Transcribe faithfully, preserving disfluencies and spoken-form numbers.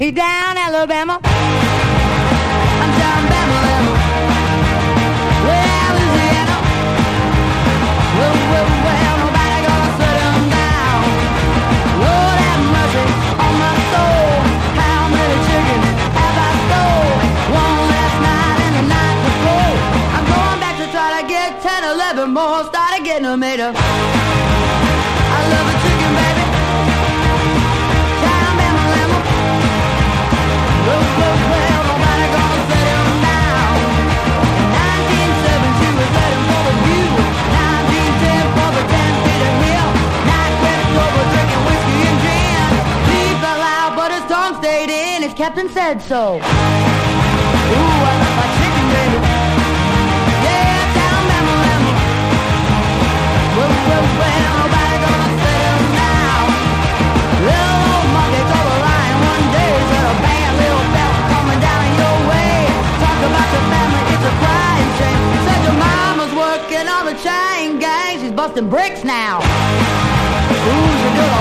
He's down Alabama. I'm down Bama. Well, Louisiana. Well, well, well, nobody gonna set him down. Lord have mercy on my soul. How many chickens have I stole? One last night and the night before. I'm going back to try to get ten, eleven more. Started getting them made up. I love a chicken, baby. Down Bama, Lama. Well, well, well, nobody gonna set him down. In nineteen seven, she was heading for the view. nineteen ten for the ten feet of hill. Night crept over, drinking whiskey and gin. He fell out, but his tongue stayed in. His captain said so. Ooh, I love my chicken, baby. Yeah, down Bama, Lama. Well, well, well, nobody gonna set him down. Little old monkey told a lion one day, said a bad little bell coming down your way. Talk about your family, it's a crying shame. Said your mama's working on the chain gang. She's busting bricks now. Ooh, she do a